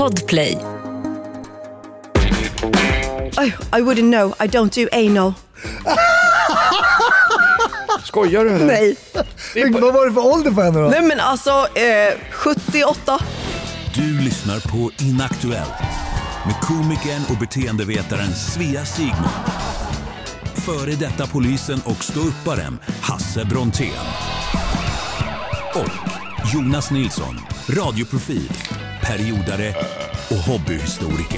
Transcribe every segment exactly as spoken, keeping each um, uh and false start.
Podplay. I, I wouldn't know. I don't do anal. Skojar du eller? Nej. På... Vad var det för ålder på henne då? Nej men alltså, eh, sjuttioåtta. Du lyssnar på Inaktuellt med komikern och beteendevetaren Svea Sigmund. Före detta polisen och ståupparen Hasse Brontén. Och Jonas Nilsson, radioprofil, periodare och hobbyhistoriker.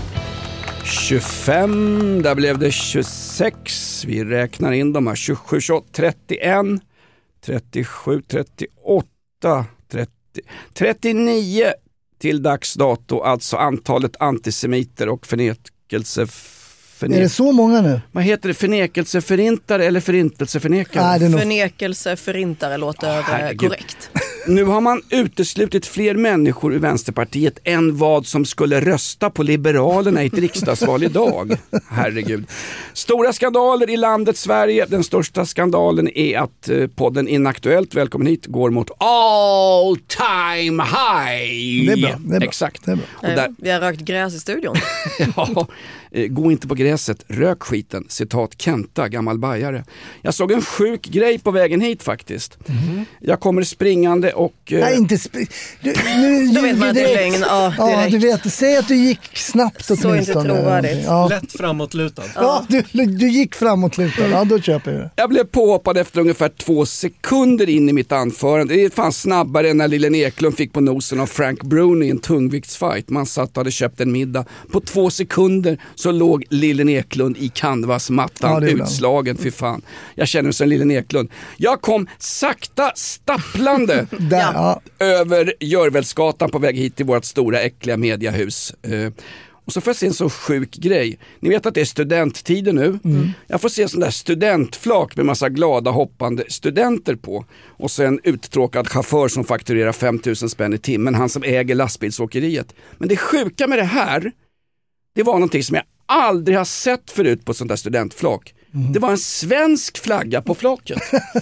tjugofem, där blev det tjugosex. Vi räknar in de här. tjugosju, tjugoåtta, trettioen, trettiosju, trettioåtta, trettio, trettionio till dags dato. Alltså antalet antisemiter och förnekelse... Förne- är det så många nu? Vad heter det? Förnekelseförintare eller förintelseförnekare? Nej, det är nog... Förnekelseförintare låter oh, korrekt. Nu har man uteslutit fler människor ur Vänsterpartiet än vad som skulle rösta på Liberalerna i ett riksdagsval idag. Herregud. Stora skandaler i landet Sverige. Den största skandalen är att podden Inaktuellt, välkommen hit, går mot all time high. Det är bra. Det är bra. Exakt. Det är bra. Och där... Vi har rökt gräs i studion. Ja, gå inte på gräset, rök skiten, citat Kenta, gammal bajare. Jag såg en sjuk grej på vägen hit faktiskt. Mm. Jag kommer springande och... Nej, inte spring... Du, nu Då vet man att det är lögn. Ja, ja, du vet, säg att du gick snabbt åtminstone. Så inte trovärdigt. Ja. Lätt framåtlutad. Ja, du, du gick framåtlutad. Ja, då köper jag det. Jag blev påhoppad efter ungefär två sekunder in i mitt anförande. Det är fan snabbare än när Lillen Eklund fick på nosen av Frank Bruni i en tungviktsfight. Man satt och hade köpt en middag. På två sekunder så låg Lillen Eklund i canvasmattan, ja, utslagen, fy fan. Jag känner mig som Lillen Eklund. Jag kom sakta stapplande Där, ja. över Görvälsgatan på väg hit till vårt stora äckliga mediahus. Uh, och så får jag se en så sjuk grej. Ni vet att det är studenttider nu. Mm. Jag får se en sån där studentflak med massa glada hoppande studenter på. Och så en uttråkad chaufför som fakturerar fem tusen spänn i timmen. Han som äger lastbilsåkeriet. Men det sjuka med det här, det var någonting som jag aldrig har sett förut på sånt där studentflak. Mm. Det var en svensk flagga på flaket.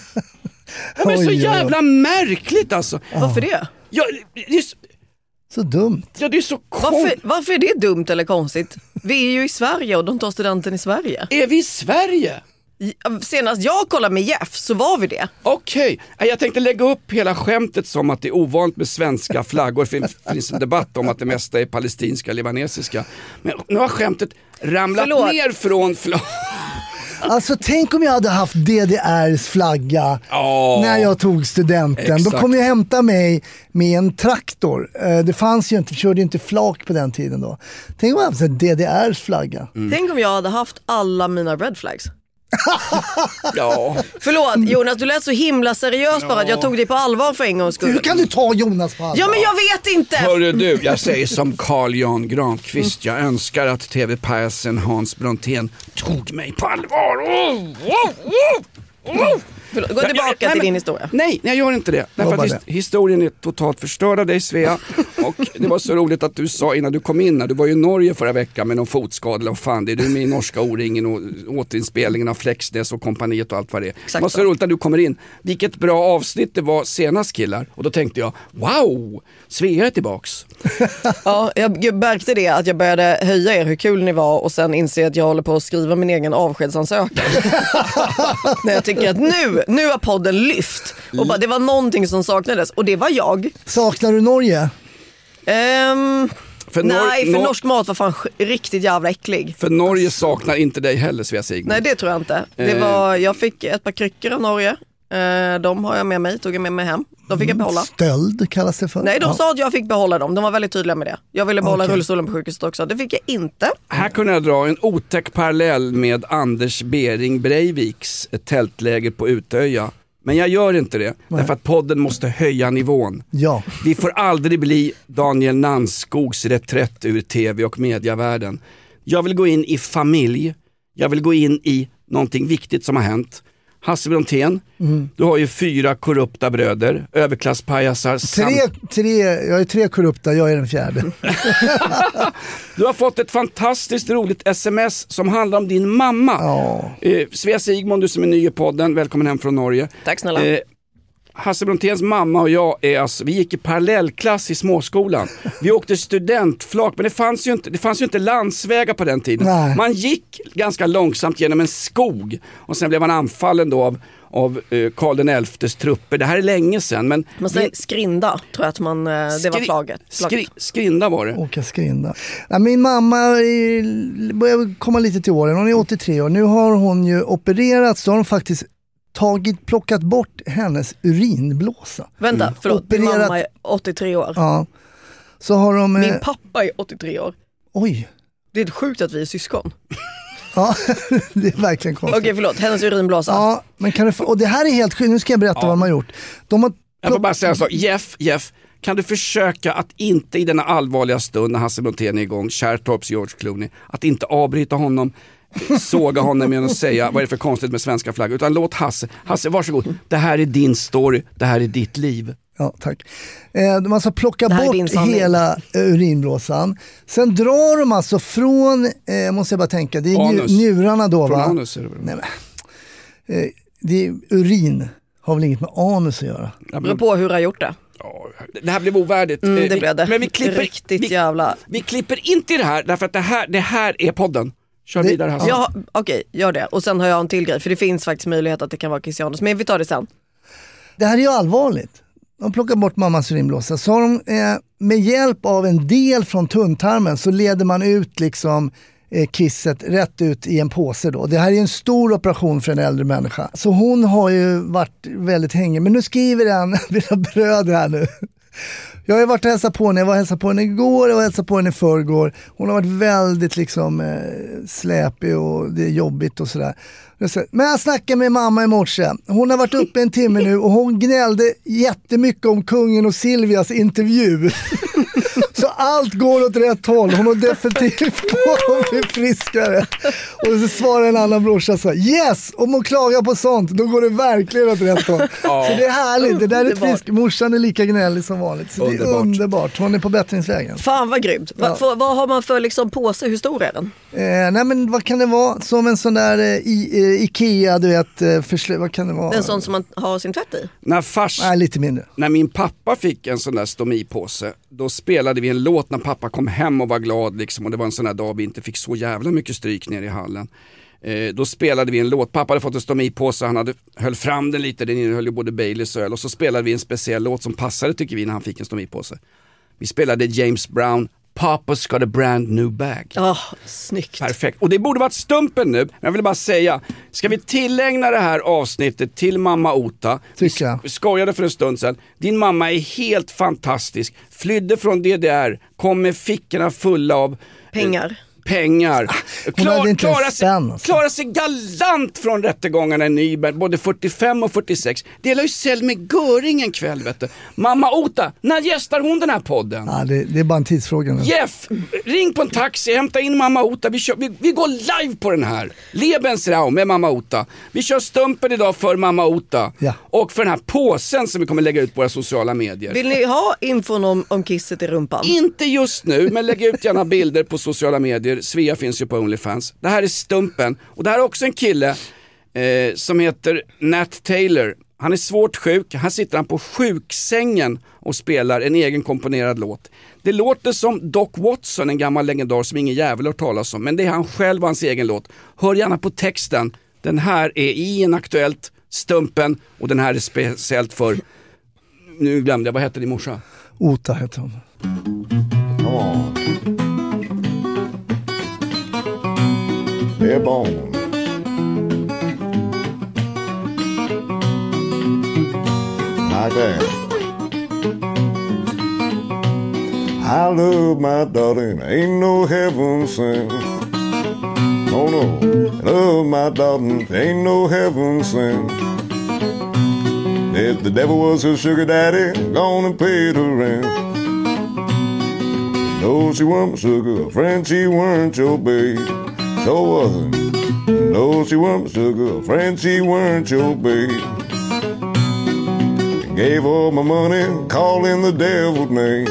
Det var så jävla märkligt alltså. Varför det? Ja, det är så, så dumt. Ja, det är så kon- varför, varför är det dumt eller konstigt? Vi är ju i Sverige och de tar studenten i Sverige. Är vi i Sverige? Senast jag kollade med Jeff så var vi det. Okej, okay. Jag tänkte lägga upp hela skämtet som att det är ovanligt med svenska flaggor. Det finns en debatt om att det mesta är palestinska, libanesiska. Men nu har skämtet ramlat Förlåt. ner från flaggan. Alltså tänk om jag hade haft D D R:s flagga oh, när jag tog studenten. Exakt. Då kom jag hämta mig med en traktor. Det fanns ju inte, körde ju inte flak på den tiden då. Tänk om jag hade haft D D R:s flagga. Mm. Tänk om jag hade haft alla mina red flags. Ja. Förlåt Jonas, du lät så himla seriös bara att jag tog dig på allvar för en gångs skull. Hur kan du ta Jonas på allvar? Ja men jag vet inte. Hörru du, jag säger som Carl Jan Granqvist. Jag önskar att tv-pajsen Hans Brontén tog mig på allvar. Oh, oh, oh, oh. Förlåt, gå tillbaka jag, jag, nej, till din historia. Nej, jag gör inte det. Därför att his- historien är totalt förstörd av dig, Svea. Och det var så roligt att du sa innan du kom in här, du var ju i Norge förra veckan med någon fotskada och fan, det är du med i Norska O-ringen och återinspelningen av Flexnäs och kompaniet och allt vad det är. Exakt. Det var så roligt när du kommer in. Vilket bra avsnitt det var senast, killar. Och då tänkte jag, wow, Svea är tillbaks. Ja, jag märkte det att jag började höja er hur kul ni var och sen inser att jag håller på att skriva min egen avskedsansökan. När jag tycker att nu Nu har podden lyft. Och bara, det var någonting som saknades. Och det var jag. Saknar du Norge? Um, för nej, nor- för nor- norsk mat var fan riktigt jävla äcklig. För Norge saknar inte dig heller, Svea Sigmund. Nej, det tror jag inte. Det var, jag fick ett par kryckor av Norge. De har jag med mig, tog jag med mig hem. De fick jag behålla. Stöld kallas det för. Nej, de ja. sa att jag fick behålla dem. De var väldigt tydliga med det. Jag ville behålla okay. rullstolen på sjukhuset också. Det fick jag inte. Här kunde jag dra en otäck parallell med Anders Bering Breiviks tältläger på Utöja. Men jag gör inte det. Nej. Därför att podden måste höja nivån. Ja. Vi får aldrig bli Daniel Nanskogs reträtt ur tv- och mediavärlden. Jag vill gå in i familj. Jag vill gå in i någonting viktigt som har hänt. Hasse Brontén, mm. du har ju fyra korrupta bröder, överklasspajasar. Tre, sam- tre, jag är tre korrupta, jag är den fjärde. Du har fått ett fantastiskt roligt sms som handlar om din mamma. Ja. Eh, Svea Sigmund, du som är ny i podden, välkommen hem från Norge. Tack snälla. Eh, Hasse Bronténs mamma och jag är alltså, vi gick i parallellklass i småskolan. Vi åkte studentflak, men det fanns ju inte, det fanns ju inte landsvägar på den tiden. Nej. Man gick ganska långsamt genom en skog och sen blev man anfallen då av, av uh, Karl den elftes trupper. Det här är länge sedan. Men man säger skrinda, tror jag att man, det skri, var flaget. Skri, skrinda var det. Åka skrinda. Ja, min mamma är, börjar komma lite till åren. Hon är åttiotre år. Nu har hon ju opererat, så har hon faktiskt tagit, plockat bort hennes urinblåsa. Vänta, Mm. förlåt. Min Opererat, mamma är åttiotre år. Ja. Så har de... Min pappa är åttiotre år. Oj. Det är sjukt att vi är syskon. Ja, det är verkligen konstigt. Okej, förlåt. Hennes urinblåsa. Ja, men kan du få, och det här är helt sjukt. Nu ska jag berätta Ja. vad de har gjort. De har Jag får bara säga så, Jeff, Jeff, kan du försöka att inte i denna allvarliga stund när Hasse Brontén är igång, Kärtorps George Clooney, att inte avbryta honom, såga honom med att säga vad är det för konstigt med svenska flagg, utan låt Hasse, Hasse varsågod, det här är din story, det här är ditt liv. Ja, tack. Eh, de alltså plocka bort sanning. hela eh, urinblåsan. Sen drar de alltså från, eh, måste jag bara tänka, det är nju- njurarna då, Från va? anus är det väl? Nej, men, eh, det är urin, har väl inget med anus att göra. Ja, Beror på hur du har gjort det. ja, det här blev ovärdigt. Mm, Eh, det vi, blev det. Men vi klipper, Riktigt vi, jävla... vi klipper inte i det här, därför att det här, det här är podden. Kör Det- vidare Hasse. Ja, okej, gör det. Och sen har jag en till grej, för det finns faktiskt möjlighet att det kan vara Christianus. Men vi tar det sen. Det här är ju allvarligt. De plockar bort mammas urinblåsa. Så har de, eh, med hjälp av en del från tunntarmen så leder man ut liksom eh, kisset rätt ut i en påse då. Det här är en stor operation för en äldre människa. Så hon har ju varit väldigt hängig. Men nu skriver en, mina bröder här nu. Jag har ju varit och hälsat på henne, jag var och hälsade på henne igår, jag var och hälsade på henne i förrgår. Hon har varit väldigt liksom eh, släpig och det är jobbigt och sådär. Men jag snackade med mamma i morse. Hon har varit uppe en timme nu och hon gnällde jättemycket om kungen och Silvias intervju. Så allt går åt rätt håll. Hon har definitivt på att bli friskare. Och så svarar en annan brorsa så här: yes, om hon klagar på sånt, då går det verkligen åt rätt håll. Ja. Så det är härligt, det där är Underbart. frisk. Morsan är lika gnällig som vanligt. Så Underbart. det är underbart. Hon är på bättringsvägen. Fan vad grymt. Va, Ja. för, vad har man för liksom påse? Hur stor är den? Eh, nej men vad kan det vara? Som en sån där eh, i, eh, Ikea, du vet, eh, försl- vad kan det vara? Det är en sån som man har sin tvätt i? När fars... Nej, lite mindre. När min pappa fick en sån där stomipåse, då spelade vi en låt när pappa kom hem och var glad liksom, och det var en sån där dag vi inte fick så jävla mycket stryk ner i hallen. Eh, då spelade vi en låt, pappa hade fått en stomipåse, han hade höll fram den lite, den innehöll ju både Baileys och öl, och så spelade vi en speciell låt som passade tycker vi när han fick en stomipåse. Vi spelade James Brown, Papa's got a brand new bag. Ja, oh, snyggt. Perfekt. Och det borde varit Stumpen nu. Men jag vill bara säga, ska vi tillägna det här avsnittet till mamma Ota? Tycker jag. Vi skojade för en stund sedan. Din mamma är helt fantastisk. Flydde från D D R, kom med fickorna fulla av Pengar. pengar. hon hade inte klara, en sig, spänn, alltså. klara sig galant från rättegångarna i Nyberg, både fyrtiofem och fyrtiosex. Delar ju cell med Göring en kväll, vet du. Mamma Ota, när gästar hon den här podden? Ja, det, det är bara en tidsfråga nu. Jeff, ring på en taxi, hämta in mamma Ota. Vi, kör, vi, vi går live på den här. Lebensraum med mamma Ota. Vi kör Stumpen idag för mamma Ota. Ja. Och för den här påsen som vi kommer lägga ut på våra sociala medier. Vill ni ha infon om, om kisset i rumpan? Inte just nu, men lägg ut gärna bilder på sociala medier. Svea finns ju på OnlyFans. Det här är Stumpen. Och det här är också en kille eh, som heter Nat Taylor. Han är svårt sjuk. Här sitter han på sjuksängen och spelar en egen komponerad låt. Det låter som Doc Watson, en gammal legendar som ingen jävel har talas om. Men det är han själv och hans egen låt. Hör gärna på texten. Den här är i en Aktuellt, Stumpen. Och den här är speciellt för... Nu glömde jag, vad hette din morsa? Ota heter hon. Come on. They're born. Like that. I love my daughter and ain't no heaven sent. Oh no, love my daughter and ain't no heaven sent. If the devil was her sugar daddy, gone and paid her rent. No, she weren't my sugar friend, she weren't your babe. So wasn't. No, she weren't my sugar friend, she weren't your babe. Gave all my money, calling the devil's name.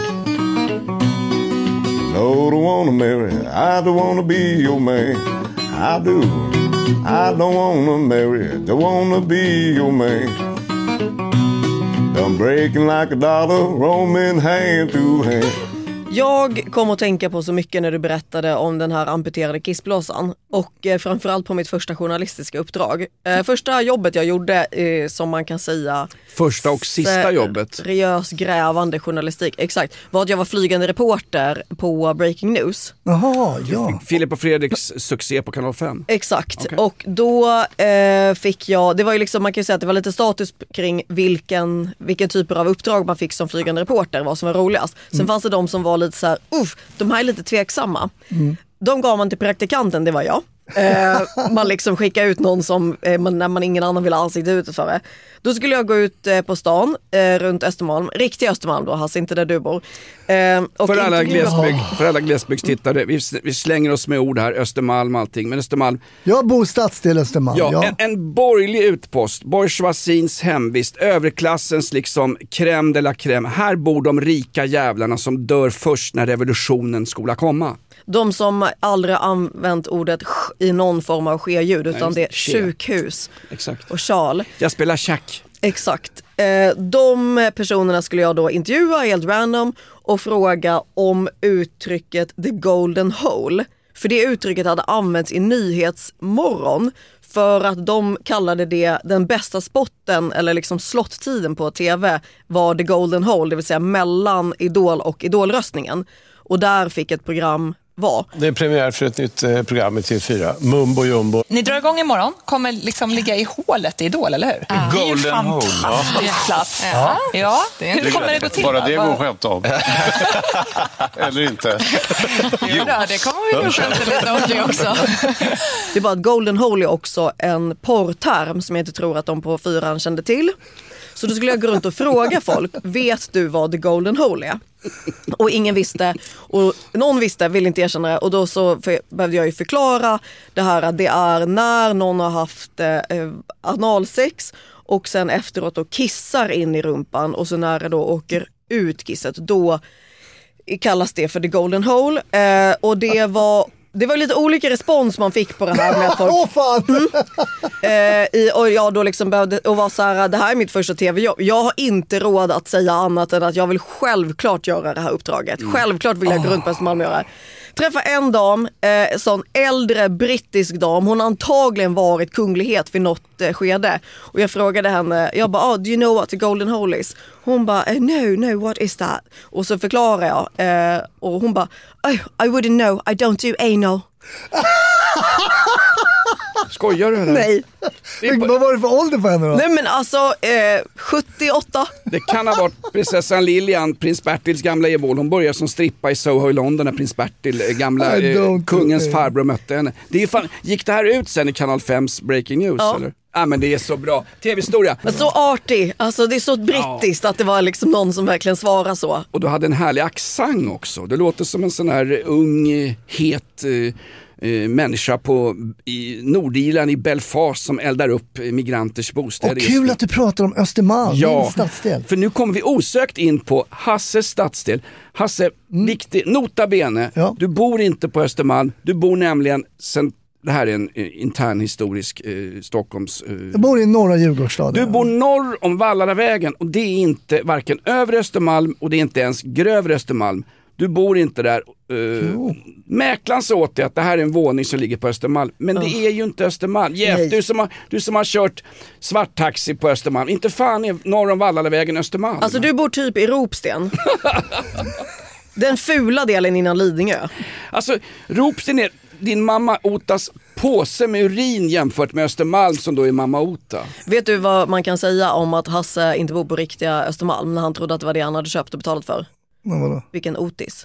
No, don't wanna marry, I don't wanna be your man. I do, I don't wanna marry, don't wanna be your man. I'm breaking like a dollar, roaming hand to hand. Jag kom att tänka på så mycket när du berättade om den här amputerade kissblåsan och eh, framförallt på mitt första journalistiska uppdrag. Eh, första jobbet jag gjorde eh, som man kan säga Första och sista jobbet. Seriös grävande journalistik, exakt. Var att jag var flygande reporter på Breaking News. Jaha, ja. Filip och Fredriks succé på kanal fem. Exakt, Okay. och då eh, fick jag, det var ju liksom, man kan ju säga att det var lite status kring vilken, vilken typer av uppdrag man fick som flygande reporter, vad som var roligast. Sen mm. fanns det de som var lite så här, uff, de här är lite tveksamma. Mm. De gav man till praktikanten, det var jag. Eh, man liksom skickade ut någon som, eh, man, när man ingen annan ville ha ansiktet ut för det. Då skulle jag gå ut eh, på stan eh, runt Östermalm, riktig Östermalm då, Hasse, inte där du bor. Eh, och för, alla glesbygd, oh. för alla glesbygdstittare, vi, vi slänger oss med ord här, Östermalm och allting, men Östermalm. Jag bor stadsdel Östermalm. Ja, ja. En, en borgerlig utpost, bourgeoisiens hemvist, överklassens liksom crème de la crème. Här bor de rika jävlarna som dör först när revolutionen skola komma. De som aldrig använt ordet i någon form av ske-ljud, utan Nej, det är sjukhus. Exakt. Och Charles. Jag spelar tjack. Exakt. De personerna skulle jag då intervjua helt random och fråga om uttrycket the golden hole. För det uttrycket hade använts i Nyhetsmorgon för att de kallade det den bästa spotten eller liksom slottiden på tv var the golden hole, det vill säga mellan Idol och Idolröstningen. Och där fick ett program vara. Det är premiär för ett nytt eh, program i T V fyra, Mumbo Jumbo. Ni drar igång imorgon, kommer liksom ligga i hålet i Idol, eller hur? Ah. Golden hole. Ja. Ja. Ja. Hur kommer det gå till? Bara det går skämt om. Eller inte. Jo, det kommer vi nog skämta lite om det också. Det är bara att golden hole är också en porrterm som jag inte tror att de på fyran kände till. Så då skulle jag gå runt och fråga folk, vet du vad the golden hole är? Och ingen visste, och någon visste, vill inte erkänna det. Och då så för, behövde jag ju förklara det här att det är när någon har haft eh, analsex och sen efteråt då kissar in i rumpan och så när det då åker ut kisset, då kallas det för the golden hole. Eh, och det var... Det var lite olika respons man fick på det här med att folk... Åh fan! Mm, eh, i, och jag då liksom behövde och var så här, det här är mitt första tv-jobb. Jag har inte råd att säga annat än att jag vill självklart göra det här uppdraget. Mm. Självklart vill jag gå runt på Östermalm och göra det. Träffa en dam, eh, sån äldre brittisk dam. Hon har antagligen varit kunglighet vid något eh, skede. Och jag frågade henne, jag bara, oh, do you know what the golden hole is? Hon bara, eh, no, no, what is that? Och så förklarar jag. Eh, och hon bara, oh, I wouldn't know, I don't do anal. Skojar du eller? Nej. Vad var det för ålder på henne då? Nej men alltså, eh, sjuttioåtta. Det kan ha varit prinsessan Lilian, prins Bertils gamla evol. Hon började som strippa i Soho i London när prins Bertil, gamla eh, kungens okay. farbror, mötte henne. Det är fan, gick det här ut sen i kanal fems Breaking News ja. Eller? Ja, men det är så bra. Tv-historia. Men så artig. Alltså det är så brittiskt ja. Att det var liksom någon som verkligen svarar så. Och du hade en härlig accent också. Det låter som en sån här ung, het eh, eh, människa på i Nordirland i Belfast som eldar upp migranters bostäder. Och kul att du pratar om Östermalm, ja, din stadsdel. För nu kommer vi osökt in på Hasses stadsdel. Hasse, mm. viktig, nota bene. Ja. Du bor inte på Östermalm. Du bor nämligen sen. Det här är en eh, intern historisk eh, Stockholms... Eh, jag bor i norra Djurgårdsstaden. Du bor norr om Vallaravägen och det är inte varken övre Östermalm och det är inte ens grövre Östermalm. Du bor inte där. Eh, mäklaren sa åt dig att det här är en våning som ligger på Östermalm. Men oh. det är ju inte Östermalm. Jeff, du som, har, du som har kört svarttaxi på Östermalm. Inte fan är norr om Vallaravägen Östermalm. Alltså du bor typ i Ropsten. Den fula delen innan Lidingö. Alltså Ropsten är... Din mamma Otas påse med urin jämfört med Östermalm som då är mamma Ota. Vet du vad man kan säga om att Hasse inte bor på riktiga Östermalm när han trodde att det var det han hade köpt och betalat för? Men vadå? Vilken otis.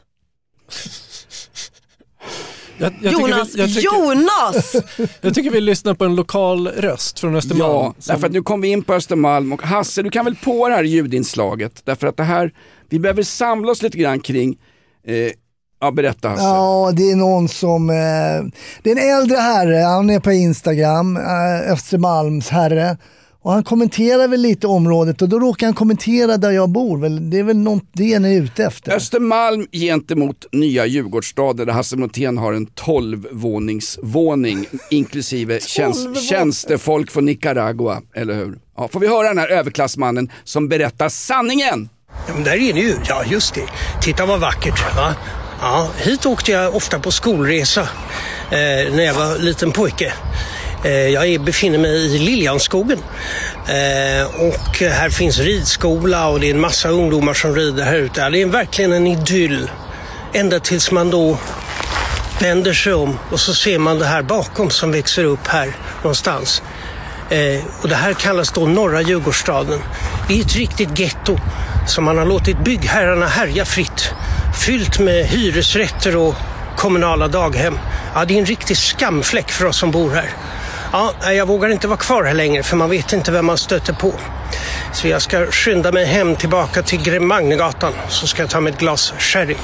Jag, jag Jonas! Vi, jag tycker, Jonas! Jag tycker vi lyssnar på en lokal röst från Östermalm. Ja, som... därför att nu kommer vi in på Östermalm och Hasse, du kan väl på det här ljudinslaget därför att det här, vi behöver samla oss lite grann kring eh, ja, berätta Hasse. Ja, det är någon som... Eh, det är en äldre herre, han är på Instagram, eh, Östermalms herre. Och han kommenterar väl lite området och då råkar han kommentera där jag bor. Det är väl något det ni är ute efter. Östermalm gentemot nya Djurgårdsstaden där Hasse Montén har en tolvvåningsvåning inklusive tjänst, tjänstefolk från Nicaragua, eller hur? Ja, får vi höra den här överklassmannen som berättar sanningen? Ja, men där är ni ju. Ja, just det. Titta vad vackert, va? Ja, hit åkte jag ofta på skolresa eh, när jag var liten pojke. Eh, jag är, befinner mig i Liljanskogen. Eh, och här finns ridskola och det är en massa ungdomar som rider här ute. Ja, det är verkligen en idyll. Ända tills man då vänder sig om och så ser man det här bakom som växer upp här någonstans. Eh, och det här kallas då norra Djurgårdsstaden. Det är ett riktigt getto som man har låtit byggherrarna härja fritt. Fyllt med hyresrätter och kommunala daghem. Ja, det är en riktig skamfläck för oss som bor här. Ja, jag vågar inte vara kvar här längre för man vet inte vem man stöter på. Så jag ska skynda mig hem tillbaka till Gremagnegatan så ska jag ta med ett glas sherry.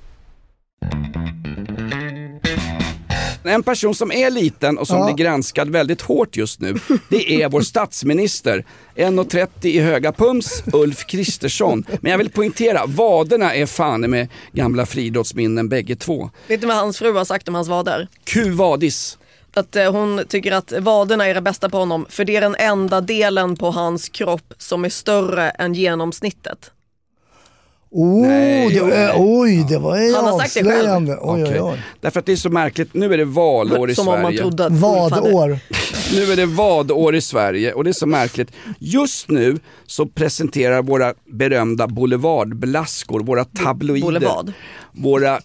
En person som är liten och som Ja. blir granskad väldigt hårt just nu, det är vår statsminister. en komma trettio i höga pums, Ulf Kristersson. Men jag vill poängtera, vaderna är fan med gamla friidrottsminnen bägge två. Vet du vad hans fru har sagt om hans vader? Kuvadis. Att eh, hon tycker att vaderna är det bästa på honom för det är den enda delen på hans kropp som är större än genomsnittet. Oh, Nej, det, nej. oj, det var ju Han har sagt det själv. avslöjande. Oj, oj, Okej. oj. Därför att det är så märkligt, nu är det valår i Som om man Sverige. trodde att Vadår? Nu är det vadår i Sverige och det är så märkligt. Just nu så presenterar våra berömda boulevardblaskor, våra tabloider, Boulevard. våra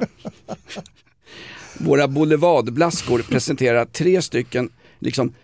våra boulevardblaskor presenterar tre stycken liksom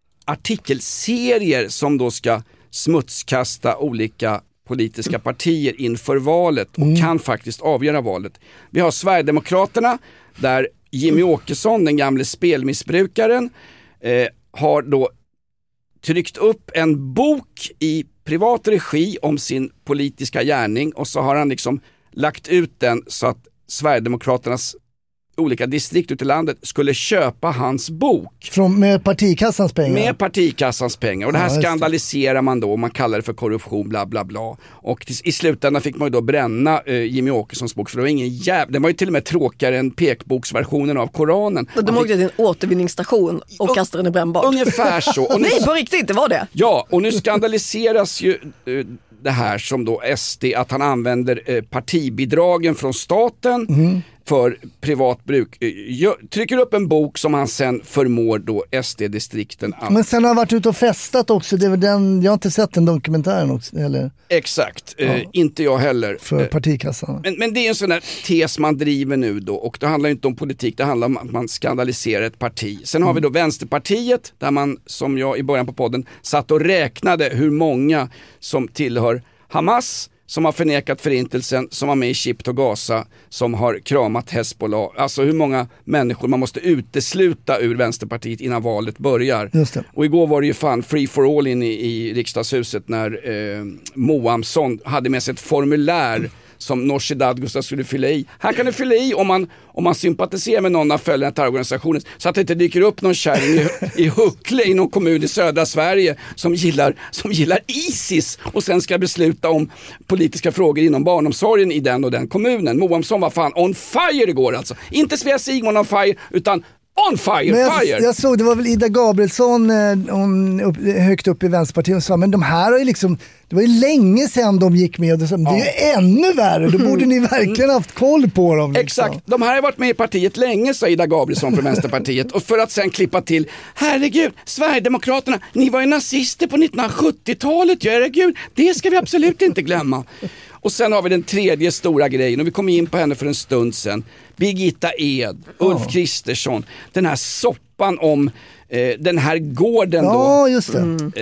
artikelserier som då ska smutskasta olika politiska partier inför valet och mm. kan faktiskt avgöra valet. Vi har Sverigedemokraterna där Jimmy Åkesson, den gamle spelmissbrukaren, eh, har då tryckt upp en bok i privat regi om sin politiska gärning och så har han liksom lagt ut den så att Sverigedemokraternas olika distrikt ute i landet skulle köpa hans bok. Från, med partikassans pengar? Med partikassans pengar. Och det här Ja, just det. skandaliserar man då och man kallar det för korruption, bla bla bla. Och till, i slutändan fick man ju då bränna eh, Jimmy Åkessons bok för det var ingen jävla... Den var ju till och med tråkigare än pekboksversionen av Koranen. Och de Man åkte till en återvinningsstation och Och- kastade den i brännbart. Ungefär så. Och nu, Nej, på riktigt, det var det. ja, och nu skandaliseras ju eh, det här som då S D att han använder eh, partibidragen från staten Mm. för privat bruk. Eh, gör, trycker upp en bok som han sen förmår då S D-distrikten att... Men sen har han varit ute och festat också. Det är väl den, jag har inte sett den dokumentären också, eller Exakt, eh, inte jag heller. för Eh, partikassan. Men, men det är en sån där tes man driver nu då och det handlar inte om politik, det handlar om att man skandaliserar ett parti. Sen har vi då Vänsterpartiet där man, som jag i början på podden, satt och räknade hur många som tillhör Hamas, som har förnekat förintelsen, som var med i Ship to Gaza, som har kramat Hezbollah. Alltså hur många människor man måste utesluta ur Vänsterpartiet innan valet börjar. Just det. Och igår var det ju fan free for all in i, i riksdagshuset när eh, Moamsson hade med sig ett formulär som Nooshi Dadgostar skulle fylla i. Här kan du fylla i om man, om man sympatiserar med någon av följarna till organisationen så att det inte dyker upp någon kärring i, i Huckle i någon kommun i södra Sverige som gillar, som gillar ISIS och sen ska besluta om politiska frågor inom barnomsorgen i den och den kommunen. Moamsson var fan on fire igår alltså. Inte Svea Sigmund on fire utan on fire, Men jag, fire! jag såg, det var väl Ida Gabrielsson eh, hon, upp, högt upp i Vänsterpartiet och sa, men de här har ju liksom, det var ju länge sedan de gick med och så, det är ju ännu värre, då borde ni verkligen haft koll på dem. Liksom. Exakt, de här har varit med i partiet länge, sa Ida Gabrielsson från Vänsterpartiet och för att sen klippa till, herregud, Sverigedemokraterna, ni var ju nazister på nittonhundrasjuttiotalet, herregud, det ska vi absolut inte glömma. Och sen har vi den tredje stora grejen och vi kom in på henne för en stund sedan. Birgitta Ed, Ulf Kristersson, den här soppan om eh, den här gården då. Ja, just det.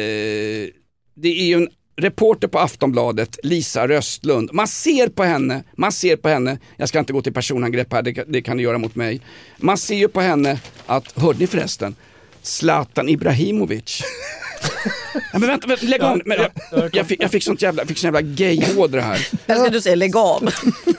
Eh, det är ju en reporter på Aftonbladet, Lisa Röstlund. Man ser på henne, man ser på henne, jag ska inte gå till personangrepp här, det, det kan du göra mot mig. Man ser ju på henne att, hörde ni förresten, Zlatan Ibrahimovic. Ja, men vänta, vänta lägg av. Men jag, jag, fick, jag fick sånt jävla, fick sån jävla gay-ådra här. Jag ska du säga, lägg av.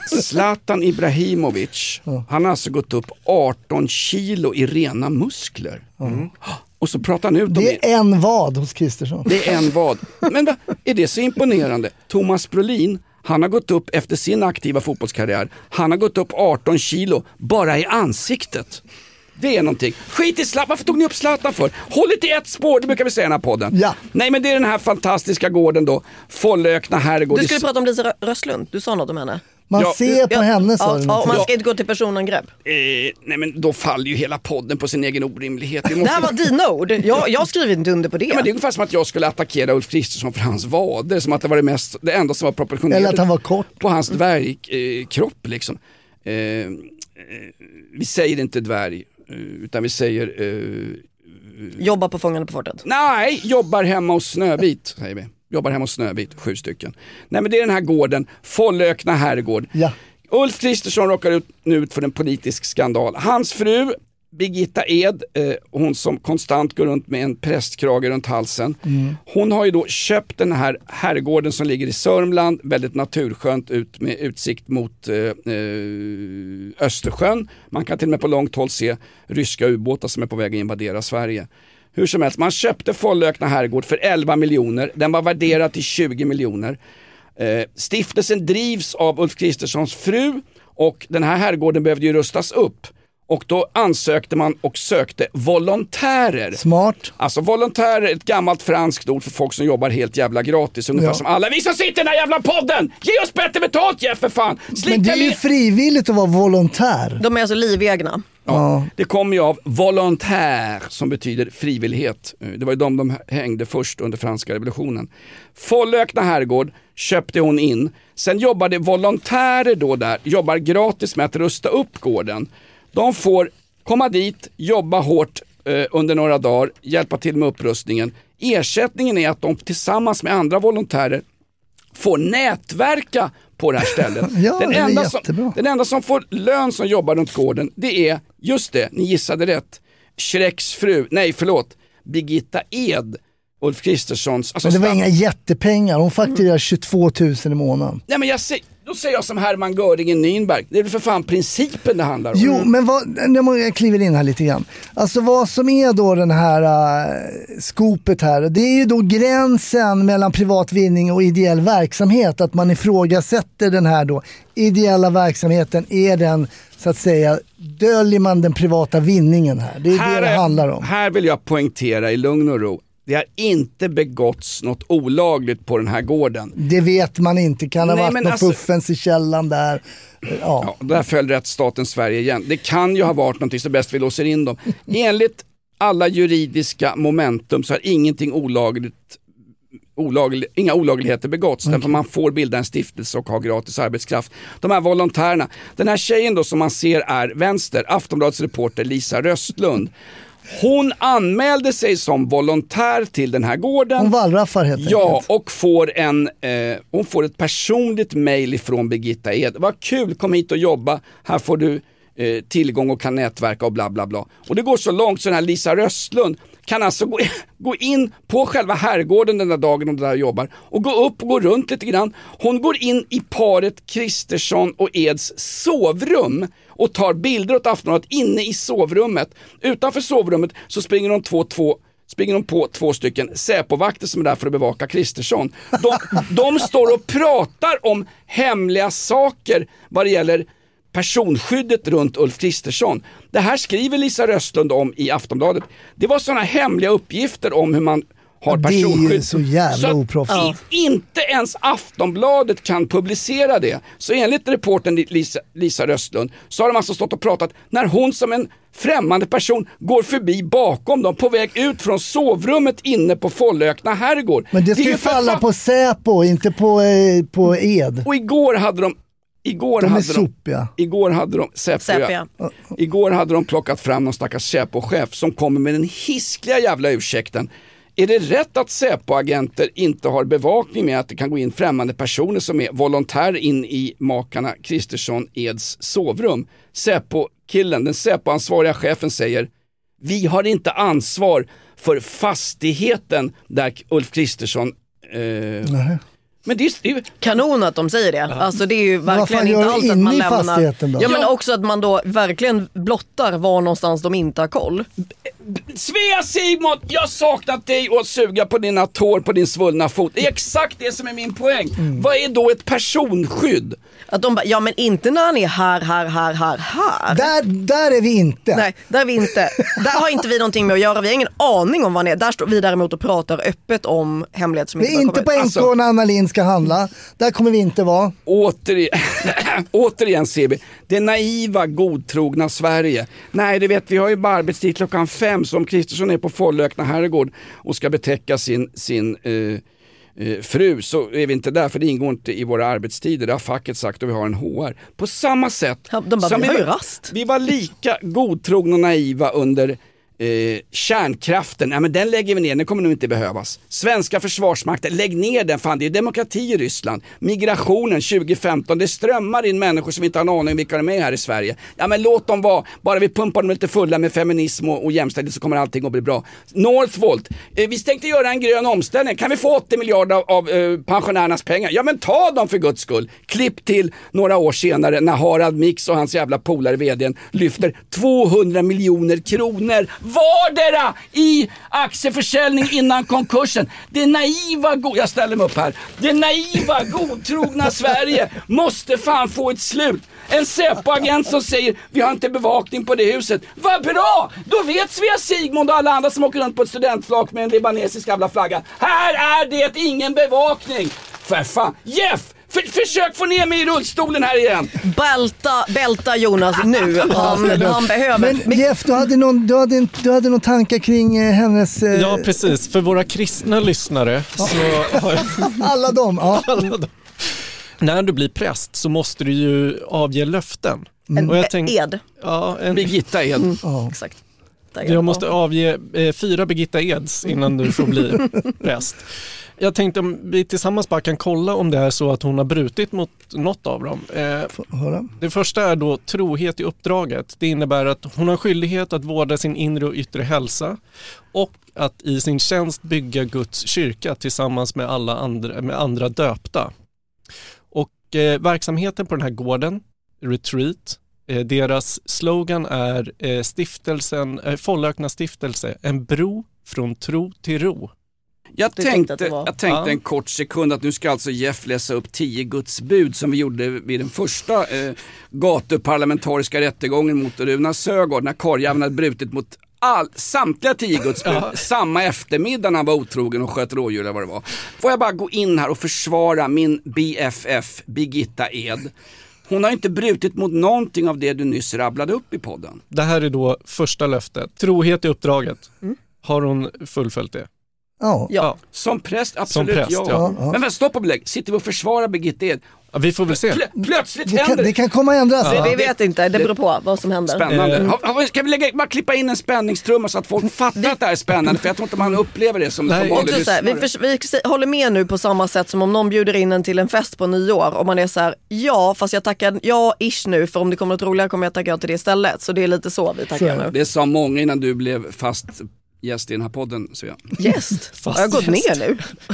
Zlatan Ibrahimovic, han har alltså gått upp arton kilo i rena muskler. Mm. Och så pratar han ut om Det är en vad hos Kristersson. Det är en vad. Men va, är det så imponerande? Thomas Brolin, han har gått upp efter sin aktiva fotbollskarriär. Han har gått upp arton kilo bara i ansiktet. Det är någonting. Skit i Zlatan, varför tog ni upp Zlatan för? Håll det till ett spår, det brukar vi säga i den här podden. Ja. Nej, men det är den här fantastiska gården då. Follökna herrgård. Du skulle prata om Lisa Röstlund, du sa något om henne. Man Ja, ser på ja, henne så. Ja, ja, man ska inte gå till personangrepp. Eh, nej, men då faller ju hela podden på sin egen orimlighet. Vi Det måste... här var dina ord. Jag, jag skriver inte under på det. Ja, men det är ungefär som att jag skulle attackera Ulf Kristersson för hans vader. Som att det var det, mest, det enda som var proportionerligt. Eller att han var kort. På hans dvärgkropp eh, liksom. Eh, eh, vi säger inte dvärg, eh, utan vi säger... Eh, Jobba på Fångarna på fortet. Nej, jobbar hemma hos Snövit, säger vi. Jobbar hemma hos Snövit, sju stycken. Nej, men det är den här gården, Follökna herrgård. Ja. Ulf Kristersson råkar ut, nu ut för en politisk skandal. Hans fru, Birgitta Ed, eh, hon som konstant går runt med en prästkrage runt halsen. Mm. Hon har ju då köpt den här herrgården som ligger i Sörmland, väldigt naturskönt ut med utsikt mot eh, eh, Östersjön. Man kan till och med på långt håll se ryska ubåtar som är på väg att invadera Sverige. Hur som helst, man köpte Follökna herrgård för elva miljoner. Den var värderad till tjugo miljoner. Eh, stiftelsen drivs av Ulf Kristerssons fru och den här herrgården behövde ju rustas upp. Och då ansökte man och sökte volontärer. Smart. Alltså volontärer är ett gammalt franskt ord för folk som jobbar helt jävla gratis. Ungefär Ja. som alla vi som sitter i den här jävla podden. Ge oss bättre betalt, Jeff, för fan. Slicka Men det är ju med- frivilligt att vara volontär. De är alltså livegna. Ja, det kommer ju av volontär som betyder frivillighet. Det var ju de de hängde först under franska revolutionen. Follökna herrgård köpte hon in. Sen jobbade volontärer då där, jobbar gratis med att rusta upp gården. De får komma dit, jobba hårt eh, under några dagar, hjälpa till med upprustningen. Ersättningen är att de tillsammans med andra volontärer får nätverka på det här stället. Ja, den, det är enda jättebra. som, den enda som får lön som jobbar runt gården, det är, just det, ni gissade rätt, Shreks fru, nej förlåt, Birgitta Ed, Ulf Kristerssons. Alltså Men det var stam- inga jättepengar. Hon fakturerar tjugotvå tusen i månaden. Nej, men jag säger, då säger jag som Hermann Göring i Nürnberg, det är väl för fan principen det handlar om. Jo, men vad, jag kliver in här lite grann. Alltså vad som är då den här uh, skopet här, det är ju då gränsen mellan privat vinning och ideell verksamhet. Att man ifrågasätter den här då ideella verksamheten, är den så att säga, döljer man den privata vinningen här? Det är här det det är, handlar om. Här vill jag poängtera i lugn och ro. Det har inte begåtts något olagligt på den här gården. Det vet man inte. Kan ha Nej, varit men något alltså- fuffens i källan där. Ja. Ja, där föll rättsstaten Sverige igen. Det kan ju ha varit någonting, så bäst vi låser in dem. Enligt alla juridiska momentum så har ingenting olagligt, olaglig, inga olagligheter begåtts. Okay. Därför man får bilda en stiftelse och ha gratis arbetskraft. De här volontärerna. Den här tjejen då som man ser är vänster, Aftonbladets reporter Lisa Röstlund. Hon anmälde sig som volontär till den här gården. Hon wallraffar helt enkelt. Ja, och får, en, eh, hon får ett personligt mejl ifrån Birgitta Ed. Vad kul, kom hit och jobba. Här får du eh, tillgång och kan nätverka och bla bla bla. Och det går så långt så den här Lisa Röstlund kan alltså gå, gå in på själva herrgården den där dagen hon där jobbar och gå upp och gå runt lite grann. Hon går in i paret Kristersson och Eds sovrum och tar bilder åt Aftonbladet inne i sovrummet. Utanför sovrummet så springer de två, två springer de på två stycken Säpovakter som är där för att bevaka Kristersson. De, de står och pratar om hemliga saker vad det gäller personskyddet runt Ulf Kristersson. Det här skriver Lisa Röstlund om i Aftonbladet. Det var sådana hemliga uppgifter om hur man har personskydd. Det är ju så jävla oproffsigt. Ja. Inte ens Aftonbladet kan publicera det. Så enligt reportern Lisa, Lisa Röstlund så har de alltså stått och pratat när hon som en främmande person går förbi bakom dem på väg ut från sovrummet inne på Follökna herrgård. Men det ska ju falla på Säpo, inte på, eh, på Ed. Och igår hade de Igår de är hade sopiga. de, igår hade de Säpo, ja. Igår hade de plockat fram någon stackars Säpo-chef som kommer med den hiskliga jävla ursäkten. Är det rätt att Säpo-agenter inte har bevakning med att det kan gå in främmande personer som är volontär in i makarna Kristersson Eds sovrum? Säpo-killen, den Säpo-ansvariga chefen säger: vi har inte ansvar för fastigheten där Ulf Kristersson eh, Nej. Men det är, det är kanon att de säger det. Alltså det är ju vad verkligen fan inte gör alls du att man inne i lämnar. fastigheten då? Ja, men också att man då verkligen blottar var någonstans de inte har koll. Svea Sigmund, jag har saknat dig och suga på dina tår på din svullna fot. Det är exakt det som är min poäng. Mm. Vad är då ett personskydd? Att de bara, ja men inte när han är här, här, här, här, här. Där, där är vi inte. Nej, där är vi inte. Där har inte vi någonting med att göra. Vi har ingen aning om vad han är. Där står vi däremot och pratar öppet om hemligheter som vi är inte inte på N K Alltså, när Anna Lindh ska handla. Där kommer vi inte vara. Återigen, återigen C B, det naiva, godtrogna Sverige. Nej, det vet vi har ju bara arbetstid klockan fem, så om Kristersson är på Follökna herrgård och ska betäcka sin, sin eh, eh, fru, så är vi inte där, för det ingår inte i våra arbetstider. Det har facket sagt och vi har en H R. På samma sätt Ja, de bara, som vi vi, har ju var, rast. vi var lika godtrogna och naiva under Eh, kärnkraften, ja, men den lägger vi ner, den kommer nog inte behövas. Svenska försvarsmakten, lägg ner den, fan det är demokrati i Ryssland. Migrationen tjugo femton, det strömmar in människor som inte har en aning om vilka de är här i Sverige. Ja men låt dem vara, bara vi pumpar dem lite fulla med feminism och, och jämställdhet så kommer allting att bli bra. Northvolt, eh, vi tänkte göra en grön omställning, kan vi få åttio miljarder av, av eh, pensionärernas pengar? Ja men ta dem för guds skull. Klipp till några år senare när Harald Mix och hans jävla polare vdn lyfter tvåhundra miljoner kronor vardera i aktieförsäljning innan konkursen. Det naiva, go- jag ställer mig upp här. Det naiva, godtrogna Sverige måste fan få ett slut. En Säpo-agent som säger vi har inte bevakning på det huset. Vad bra! Då vet Svea Sigmund och alla andra som åker runt på ett studentflak med en libanesisk jävla flagga. Här är det ingen bevakning. För fan. Jeff! För, försök få ner mig i rullstolen här igen. Bälta, bälta Jonas nu. Han, han behöver. Men Jeff, du hade någon, du hade, du hade någon tankar kring eh, hennes... Eh... Ja, precis. För våra kristna lyssnare så har jag... Alla dem, ja. Alla dem. När du blir präst så måste du ju avge löften. En Och jag tänk... ed. Ja, en... Birgitta Ed. Mm. Ja. Exakt. Jag måste avge eh, fyra Birgitta Eds innan du får bli präst. Jag tänkte om vi tillsammans bara kan kolla om det är så att hon har brutit mot något av dem. Eh, det första är då trohet i uppdraget. Det innebär att hon har skyldighet att vårda sin inre och yttre hälsa och att i sin tjänst bygga Guds kyrka tillsammans med alla andra, med andra döpta. Och eh, verksamheten på den här gården, Retreat, eh, deras slogan är eh, stiftelsen, eh, Follökna stiftelse, en bro från tro till ro. Jag Du tänkte, tänkte att det var- jag tänkte Ja. en kort sekund att nu ska alltså Jeff läsa upp tio Guds bud som vi gjorde vid den första eh, gatuparlamentariska rättegången mot Runa Sögaard när karljäveln hade brutit mot all, samtliga tio Guds bud Ja. samma eftermiddag när han var otrogen och sköt rådjur eller vad det var. Får jag bara gå in här och försvara min B F F Birgitta Ed. Hon har inte brutit mot någonting av det du nyss rabblade upp i podden. Det här är då första löftet. Trohet i uppdraget. Har hon fullföljt det? Ja. Ja. Som präst, absolut präst, ja. ja. Ja. Men, men stopp och belägg, sitter vi och försvarar Birgitta Ed? Ja, vi får väl se. Plö- plötsligt Det, kan, händer det kan komma att ändras. Vi vet inte, det beror på vad som händer. Spännande. Eh. Ha, ha, ska vi lägga, bara klippa in en spänningstrumma så att folk fattar att det här är spännande? För jag tror inte man upplever det som, Nej, som vanlig Också så här, vi, lyssnare. förs- vi håller med nu på samma sätt som om någon bjuder in en till en fest på nyår och man är så här, ja fast jag tackar ja ish nu för om det kommer något roligare kommer jag tacka ja till det istället. Så det är lite så vi tackar Så. nu. Det sa många innan du blev fast gäst i den här podden. Så jag. Gäst, Fast har jag gått gäst. ner nu?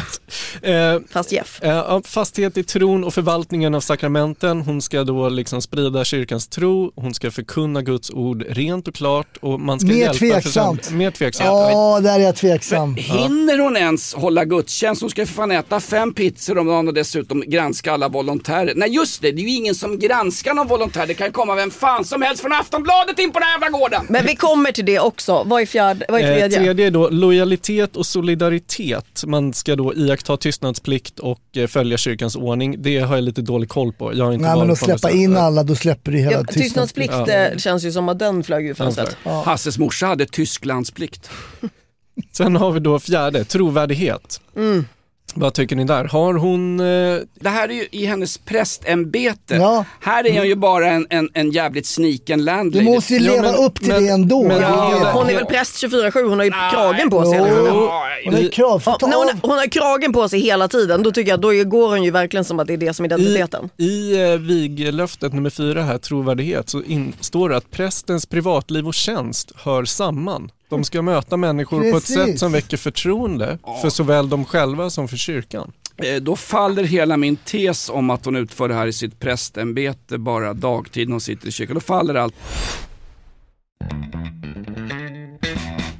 Eh, Fast Jeff. eh, fasthet i tron och förvaltningen av sakramenten. Hon ska då liksom sprida kyrkans tro. Hon ska förkunna Guds ord rent och klart. Och man ska Mer hjälpa tveksamt. försam- Mer tveksamt. Ja, där är jag tveksam. Hinner hon ens hålla gudstjänst? Hon ska för fan äta fem pizzor om dagen och dessutom granska alla volontärer. Nej just det, det är ju ingen som granskar någon volontär. Det kan komma vem fan som helst från Aftonbladet in på den här jävla gården. Men vi kommer till det också. Vad är, fjärde, vad är Eh, tredje? tredje är då lojalitet och solidaritet. Man ska då iaktta tystnadsplikt och eh, följa kyrkans ordning. Det har jag lite dålig koll på. Jag har inte Nej, men varit att på släppa det in sättet. alla, då släpper du hela Ja, tystnadsplikt. tystnadsplikt eh, känns ju som att den flög ur fönstret. Ja. Hasses morsa hade Tysklandsplikt. Sen har vi då fjärde, trovärdighet. Vad tycker ni där? Har hon... Eh, Det här är ju i hennes prästämbete. Ja. Här är hon ju bara en, en, en jävligt sniken Du landlady. måste ju Ja, leva men- upp till men- det ändå. men- Det är Ja. det. Hon är väl präst tjugofyra sju, hon har ju kragen på sig hela tiden. Hon har ju krav för Ja, att ta när hon, av. hon har kragen på sig hela tiden, då tycker jag då går hon ju verkligen som att det är det som är identiteten. I, i eh, viglöftet nummer fyra här, trovärdighet, så in, står det att prästens privatliv och tjänst hör samman. De ska möta människor på ett Precis. sätt som väcker förtroende för såväl de själva som för kyrkan. Eh, Då faller hela min tes om att hon utför det här i sitt prästämbete bara dagtid när hon sitter i kyrkan. Då faller allt. Det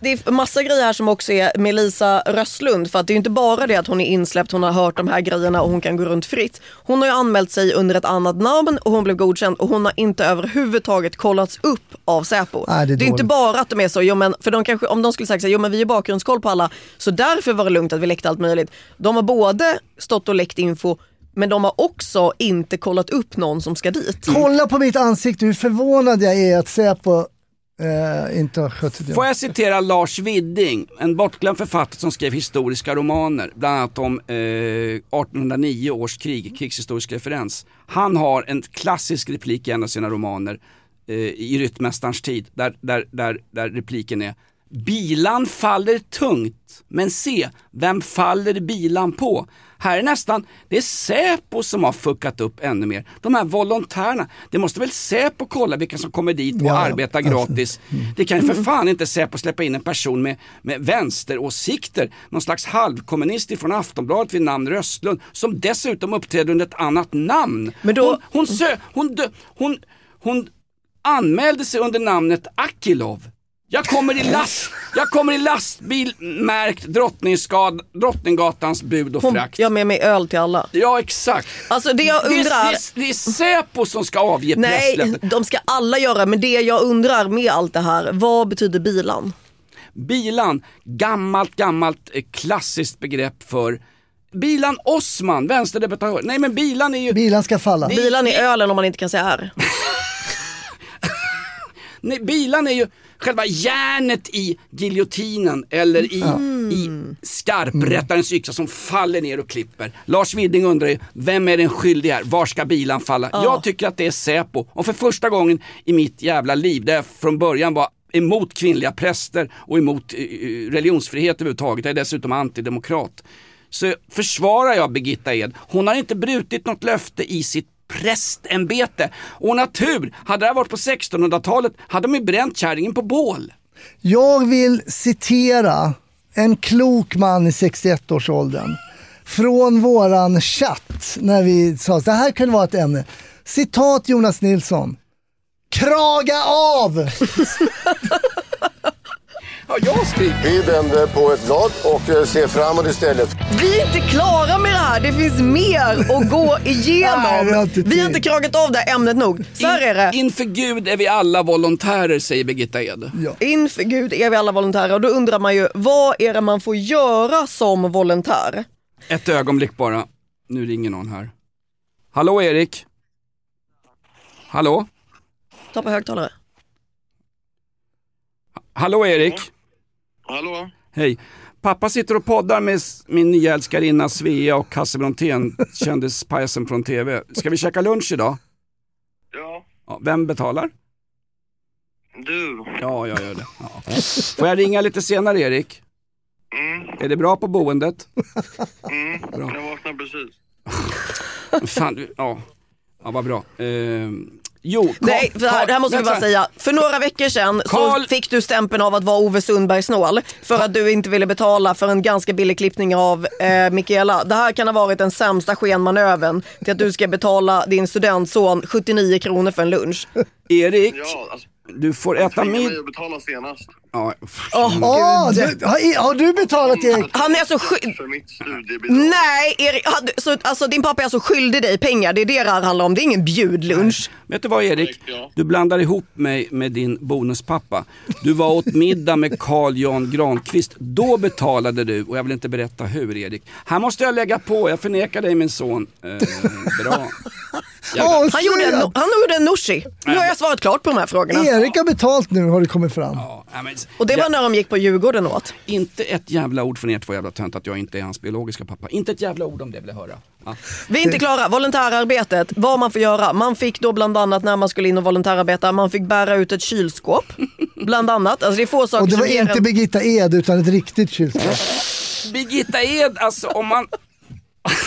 det är massa grejer här som också är med Lisa Röstlund. För att det är ju inte bara det att hon är insläppt, hon har hört de här grejerna och hon kan gå runt fritt. Hon har ju anmält sig under ett annat namn och hon blev godkänd och hon har inte överhuvudtaget kollats upp av Säpo. Nej, det är det är inte bara att de är så, jo, men, för de kanske, om de skulle säga så här, jo men vi är bakgrundskoll på alla, så därför var det lugnt att vi läckte allt möjligt. De har både stått och läckt info, men de har också inte kollat upp någon som ska dit. Kolla på mitt ansikte, hur förvånad jag är att Säpo eh, inte har skött det. Får jag citera Lars Widding, en bortglömd författare som skrev historiska romaner, bland annat om eh, artonhundranio års krig, krigshistorisk referens. Han har en klassisk replik i en av sina romaner, eh, i Ryttmästarens tid, där, där, där, där repliken är: bilan faller tungt, men se, vem faller bilan på? Här är nästan, det är Säpo som har fuckat upp ännu mer. De här volontärerna, det måste väl Säpo kolla vilka som kommer dit och ja, arbetar alltså. gratis. Det kan ju för fan inte Säpo släppa in en person med, med vänsteråsikter, någon slags halvkommunist från Aftonbladet vid namn Röstlund, som dessutom uppträder under ett annat namn. Men då... hon, hon, sö, hon, dö, hon, hon anmälde sig under namnet Akilov. Jag kommer i last, jag kommer i lastbil märkt Drottninggatans bud och frakt. Jag med mig öl till alla. Ja, exakt. Alltså det jag undrar... Det, det, det är Säpo som ska avge presslöften. Nej, de ska alla göra, men det jag undrar med allt det här, vad betyder bilan? Bilan, gammalt, gammalt klassiskt begrepp för... Bilan Osman, vänsterdebattör. Nej, men bilan är ju... Bilan ska falla. Bilan är ölen om man inte kan säga här. Nej, bilan är ju själva järnet i giljotinen eller i, mm. i skarprättarens yxa som faller ner och klipper. Lars Widding undrar ju, vem är den skyldig här? Var ska bilan falla? Ja. Jag tycker att det är Säpo. Och för första gången i mitt jävla liv, där jag från början var emot kvinnliga präster och emot uh, religionsfrihet överhuvudtaget, jag är dessutom antidemokrat, så försvarar jag Birgitta Ed. Hon har inte brutit något löfte i sitt prästämbete. Och natur, hade det varit på sextonhundratalet hade de ju bränt kärringen på bål. Jag vill citera en klok man i sextioett-årsåldern från våran chatt när vi sa att det här kunde vara ett ämne. Citat Jonas Nilsson: kraga av! Ja, jag skriver. Vi vänder på ett blad och ser framåt istället. Vi är inte klara med det här. Det finns mer att gå igenom. Nej, vi, har inte vi har inte kragat av det här ämnet nog. Så här är det. In, inför Gud är vi alla volontärer, säger Birgitta Ed. Ja. Inför Gud är vi alla volontärer. Och då undrar man ju, vad är det man får göra som volontär? Ett ögonblick bara. Nu ringer någon här. Hallå Erik? Hallå? Ta på högtalare. Hallå Erik? Hallå? Hej. Pappa sitter och poddar med min nya älskarinna Svea och Hasse Brontén, kändispajasen från tv. Ska vi käka lunch idag? Ja. Ja, vem betalar? Du. Ja, jag gör det. Ja. Får jag ringa lite senare, Erik? Mm. Är det bra på boendet? Mm, bra. Jag vaknar precis. Fan, ja. Ja, vad bra. Uh, jo, Carl, Nej, för här, Carl, det här måste vi bara säga. För några veckor sedan Carl, så fick du stämpeln av att vara Ove Sundberg snål för att du inte ville betala för en ganska billig klippning av eh, Mikaela. Det här kan ha varit den sämsta skenmanövern till att du ska betala din studentson sjuttionio kronor för en lunch. Erik, ja, alltså, du får äta middag. Jag betala senast. Ja. Oh, oh, du, har, har du betalat, Erik? Han är så skyldig. För mitt studiebidrag. Nej, Erik, så, alltså, din pappa är så skyldig dig pengar. Det är det det här handlar om. Det är ingen bjudlunch. Nej. Vet du vad, Erik? Du blandar ihop mig med din bonuspappa. Du var åt middag med Carl Jan Granqvist. Då betalade du, och jag vill inte berätta hur, Erik. Här måste jag lägga på. Jag förnekar dig, min son. Eh, bra. Jag... Oh, han, gjorde en, han gjorde en Nooshi. Nu har jag svarat klart på de här frågorna. Erik har betalt nu, har det kommit fram. Ja, men, och det var när de gick på Djurgården åt. Inte ett jävla ord från er två jävla tönt att jag inte är hans biologiska pappa. Inte ett jävla ord om det vill jag höra. Ja. Vi är inte klara. Volontärarbetet, vad man får göra. Man fick då bland annat när man skulle in och volontärarbeta, man fick bära ut ett kylskåp. Bland annat. Alltså det är få saker. Och det var som inte en... Birgitta Ed utan ett riktigt kylskåp. Birgitta Ed, alltså om man...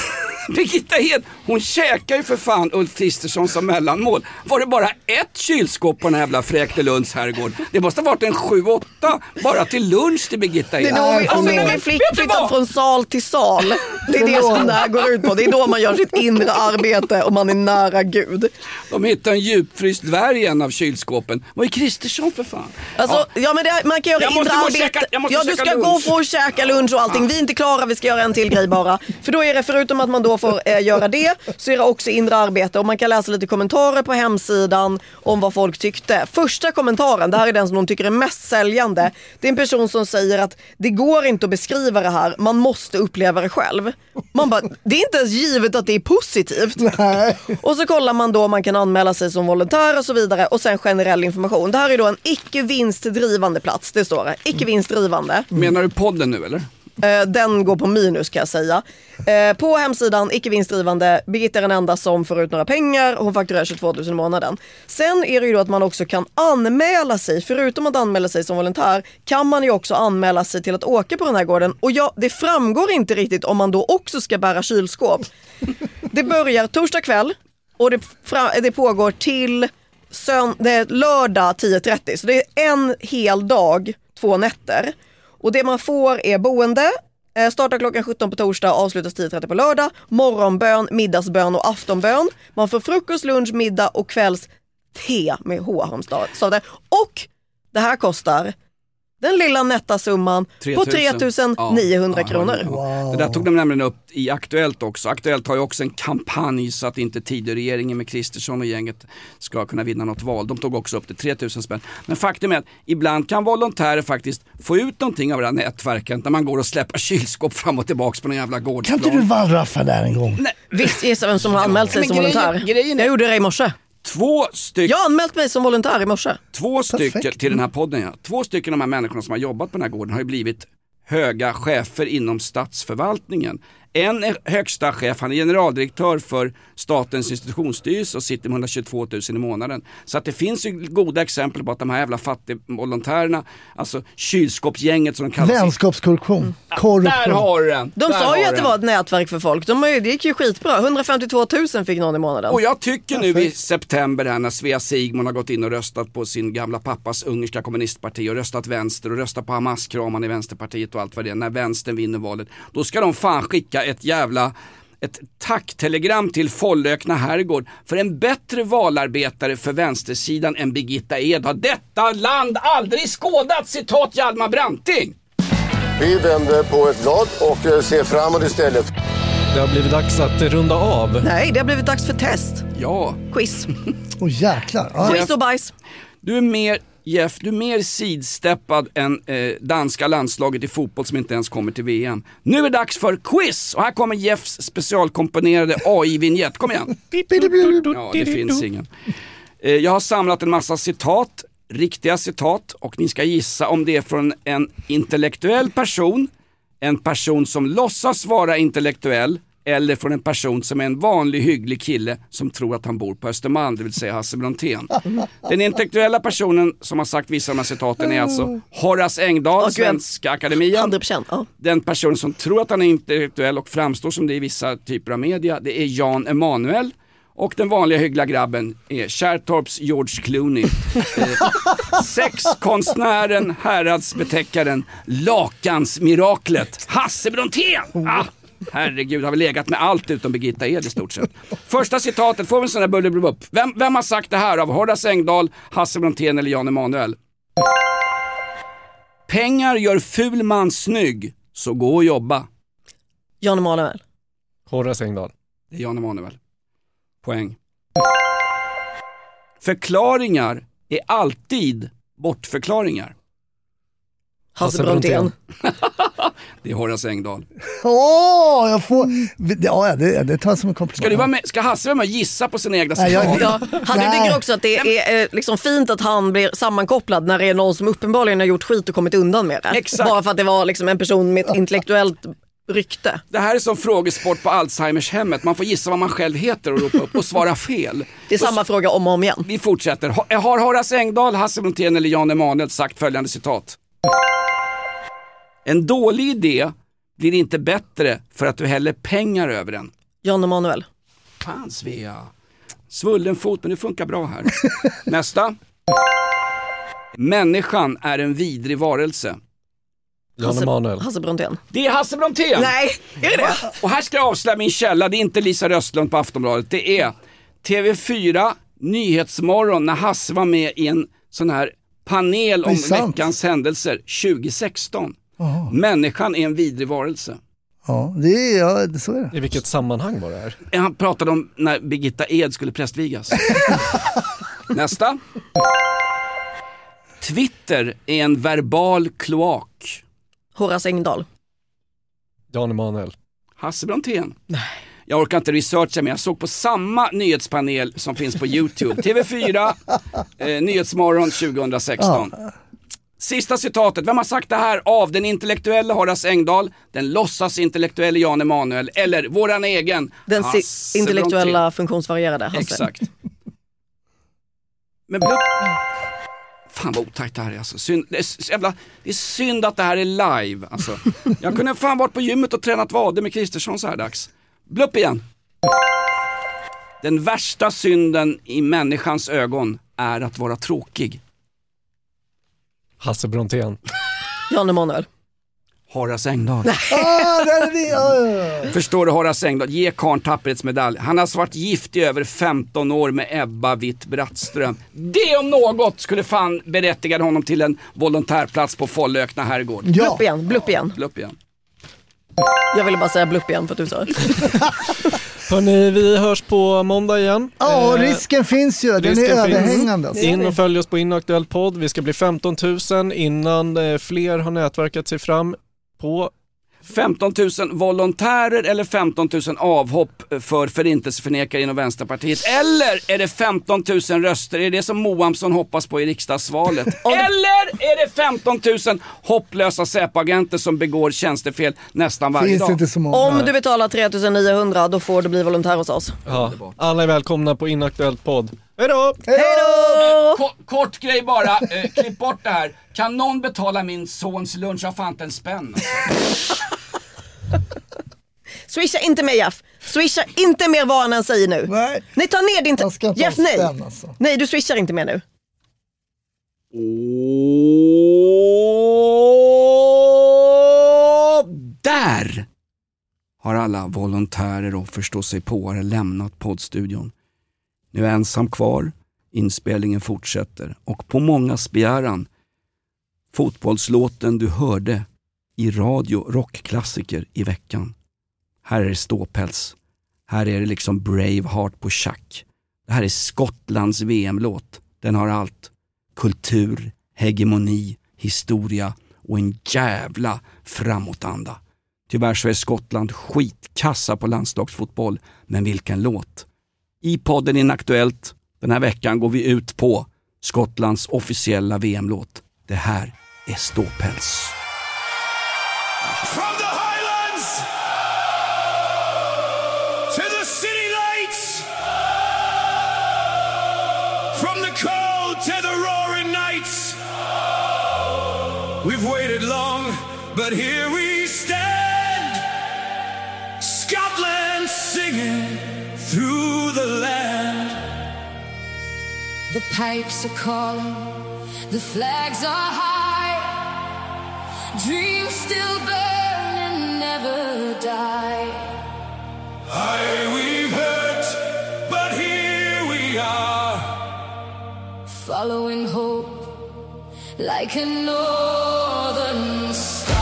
Birgitta Hed, hon käkar ju för fan Ulf Kristersson som mellanmål. Var det bara ett kylskåp på den här jävla Fräktelunds herrgård? Det måste ha varit en sju åtta bara till lunch till Birgitta Hed. Det är då vi, om vi blir flick, flyttat från sal till sal. Det är det som det här går ut på. Det är då man gör sitt inre arbete och man är nära Gud. De hittar en djupfryst dvärg i en av kylskåpen. Vad är Kristersson för fan? Alltså, ja. ja men det, man kan göra jag inre arbete. Käka, ja du ska lunch. gå för att käka lunch och allting. Vi är inte klara, vi ska göra en till grej bara. För då är det, förutom att man då får eh, göra det, så är det också inre arbete. Och man kan läsa lite kommentarer på hemsidan om vad folk tyckte. Första kommentaren, det här är den som de tycker är mest säljande. Det är en person som säger att det går inte att beskriva det här, man måste uppleva det själv. Man bara, det är inte ens givet att det är positivt. Nej. Och så kollar man då om man kan anmäla sig som volontär och så vidare. Och sen generell information. Det här är då en icke-vinstdrivande plats, det står det. Icke-vinstdrivande. Menar du podden nu eller? Den går på minus kan jag säga. På hemsidan, icke-vinstdrivande, Birgitta är den enda som får ut några pengar. Hon fakturerar tjugotvå tusen i månaden. Sen är det ju då att man också kan anmäla sig. Förutom att anmäla sig som volontär kan man ju också anmäla sig till att åka på den här gården. Och ja, det framgår inte riktigt om man då också ska bära kylskåp. Det börjar torsdag kväll och det, fra, det pågår till sön, det är lördag tio trettio. Så det är en hel dag, två nätter. Och det man får är boende, eh, startar klockan sjutton på torsdag, avslutas tio trettio på lördag, morgonbön, middagsbön och aftonbön. Man får frukost, lunch, middag och kvälls te med H. Och det här kostar den lilla nätta summan på tre tusen niohundra kronor. Wow. Det där tog de nämligen upp i Aktuellt också. Aktuellt har ju också en kampanj så att inte Tidöregeringen med Kristersson och gänget ska kunna vinna något val. De tog också upp det, tre tusen spänn. Men faktum är att ibland kan volontärer faktiskt få ut någonting av det här nätverket när man går och släpper kylskåp fram och tillbaks på någon jävla gårdsplan. Kan inte du wallraffa där en gång? Nej. Visst gissa vem som har anmält sig som grejen, volontär. Grejen är... Jag gjorde det i morse. Två stycken. Jag har anmält mig som volontär i morse. Två stycken till den här podden, ja. Två stycken av de här människorna som har jobbat på den här gården har ju blivit höga chefer inom statsförvaltningen. En är högsta chef, han är generaldirektör för Statens institutionsstyrelse och sitter med hundratjugotvå tusen i månaden. Så att det finns ju goda exempel på att de här jävla fattigvolontärerna, alltså kylskåpsgänget som de kallar sig. Vänskapskorruption. Mm. Korruption. Där har du den. De Där sa ju att det den. var ett nätverk för folk. De, det gick ju skitbra. hundrafemtiotvå tusen fick någon i månaden. Och jag tycker nu i september här när Svea Sigmund har gått in och röstat på sin gamla pappas ungerska kommunistparti och röstat vänster och röstat på Hamas-kraman i Vänsterpartiet och allt vad det är. När vänstern vinner valet, då ska de fan skicka ett jävla ett tacktelegram till Follökna herrgård för en bättre valarbetare för vänstersidan än Birgitta Hed har detta land aldrig skådat, citat Hjalmar Branting. Vi vänder på ett blad och ser framåt istället. Det har blivit dags att runda av. Nej, det har blivit dags för test. Ja. Quiz. Åh oh, jäklar. Ah. Quiz och bajs. Du är mer Jeff, du är mer sidsteppad än eh, danska landslaget i fotboll som inte ens kommer till V M. Nu är det dags för quiz och här kommer Jeffs specialkomponerade A I-vignett. Kom igen. Ja, det finns ingen. Eh, jag har samlat en massa citat, riktiga citat, och ni ska gissa om det är från en intellektuell person, en person som låtsas vara intellektuell, eller från en person som är en vanlig hygglig kille som tror att han bor på Östermalm, det vill säga Hasse Brontén. Den intellektuella personen som har sagt vissa av de här citaten är alltså Horace Engdahl, oh, Svenska Akademien. hundra procent, ja. Den personen som tror att han är intellektuell och framstår som det i vissa typer av media, det är Jan Emanuel. Och den vanliga hyggliga grabben är Kärrtorps George Clooney. eh, sexkonstnären, häradsbetäckaren, lakansmiraklet Hasse Brontén. Ah! Herregud, har vi legat med allt utom Birgitta Hed i stort sett. Första citatet, får vi en sån där buller upp. Vem, vem har sagt det här av Horace Engdahl, Hasse Brontén eller Jan Emanuel? Pengar gör ful man snygg, så gå och jobba. Jan Emanuel. Horace Engdahl. Det är Jan Emanuel. Poäng. Förklaringar är alltid bortförklaringar. Hasse Brontén. Det är Horace Engdahl. Åh, oh, jag får... Ja, det, det tar som en komplimang. Ska, du vara med, ska Hasse vara med och gissa på sina egna citat? Ja, ja. Han tycker också att det är eh, liksom fint att han blir sammankopplad när det är någon som uppenbarligen har gjort skit och kommit undan med det. Exakt. Bara för att det var liksom en person med ett intellektuellt rykte. Det här är som frågesport på Alzheimers hemmet. Man får gissa vad man själv heter och ropa upp och svara fel. Det är samma och, fråga om och om igen. Vi fortsätter. Har Horace Engdahl, Hasse Brontén eller Jan Emanuel sagt följande citat? En dålig idé blir inte bättre för att du häller pengar över den. Jan Emanuel. Fan Svea. Svullen fot, men det funkar bra här. Nästa. Människan är en vidrig varelse. Jan Emanuel. Hasse Brontén. Det är Hasse Brontén. Nej, är det det? Och här ska jag avslöja min källa. Det är inte Lisa Röstlund på Aftonbladet. Det är T V fyra Nyhetsmorgon när Hasse var med i en sån här panel om veckans händelser tjugo sexton. Oh. Människan är en vidrig varelse. Ja, det är, ja, det så är det. I vilket sammanhang var det här? Han pratade om när Birgitta Ed skulle prästvigas. Nästa. Twitter är en verbal kloak. Horace Engdahl. Jan Emanuel. Hasse Brontén. Nej. Jag orkar inte researcha, men jag såg på samma nyhetspanel som finns på YouTube. T V fyra, eh, Nyhetsmorgon tjugo sexton. Ja. Sista citatet. Vem har sagt det här av den intellektuella Horace Engdahl, den låtsas intellektuella Jan Emanuel eller våran egen den si- intellektuella Brontén. Funktionsvarierade Hasse. Exakt. Men blå... Fan vad otajt det här är alltså. Synd, det, är jävla, det är synd att det här är live alltså. Jag kunde fan varit på gymmet och tränat vader med Kristersson så här dags. Blupp igen. Den värsta synden i människans ögon är att vara tråkig. Hasse Brontén. Jan Emanuel. Horace Engdahl. Ah, där är vi. Oh. Förstår du, Horace Engdahl? Ge Karn Tapperets medalj. Han har varit gift i över femton år med Ebba Witt-Brattström. Det om något skulle fan berättiga honom till en volontärplats på Follökna herrgård. Ja. Blupp igen, blupp igen. Blupp igen. Jag ville bara säga blupp igen för att du sa. Hörrni, vi hörs på måndag igen. Ja, eh, risken finns ju. Den är överhängande. Alltså. In och följ oss på Inaktuell podd. Vi ska bli femton tusen innan eh, fler har nätverkat sig fram på femton tusen volontärer eller femton tusen avhopp för förintelseförnekare inom Vänsterpartiet. Eller är det femton tusen röster? Är det som Moamsson hoppas på i riksdagsvalet? Eller är det femton tusen hopplösa säpoagenter som begår tjänstefel nästan varje Finns dag? Inte så många. Om du betalar tre tusen niohundra då får du bli volontär hos oss. Ja, alla är välkomna på Inaktuellt podd. Hej då! Hej då! Kort, kort grej bara, eh, klipp bort det här. Kan någon betala min sons lunch? Jag fan inte en spänn. Swisha inte mer, Jeff. Swisha inte mer vad han än säger nu. Nej. Nej, ta ner din... Jag ska inte Jeff, nej. Spänn, alltså. Nej, du swishar inte mer nu. Och där har alla volontärer och förstå sig på lämnat poddstudion. Nu är jag ensam kvar. Inspelningen fortsätter. Och på mångas begäran, fotbollslåten du hörde i radio rockklassiker i veckan. Här är det ståpäls. Här är det liksom Braveheart på schack. Det här är Skottlands V M-låt. Den har allt. Kultur, hegemoni, historia och en jävla framåtanda. Tyvärr så är Skottland skitkassa på landslagsfotboll. Men vilken låt. I podden Inaktuellt den här veckan går vi ut på Skottlands officiella V M-låt. Det här är ståpäls. From the highlands to the city lights, from the cold to the roaring nights, we've waited long, but here we stand, Scotland singing through the land. The pipes are calling, the flags are high, dreams still burn and never die. Aye, we've hurt, but here we are, following hope like a northern star.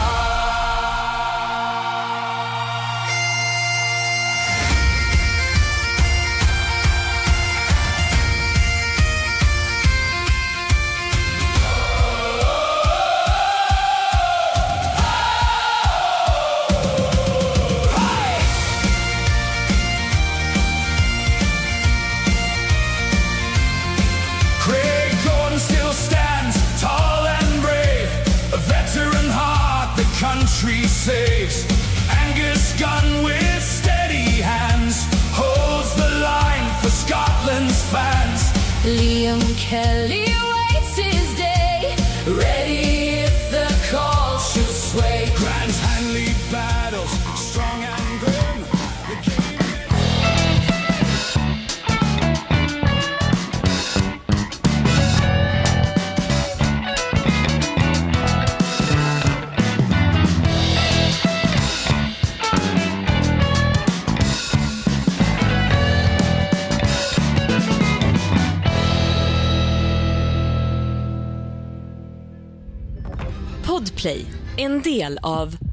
Country saves. Angus Gunn with steady hands holds the line for Scotland's fans. Liam Kelly waits his day, ready if the call should sway. Grant Hanley battles strong and grim. The game Podplay, en del av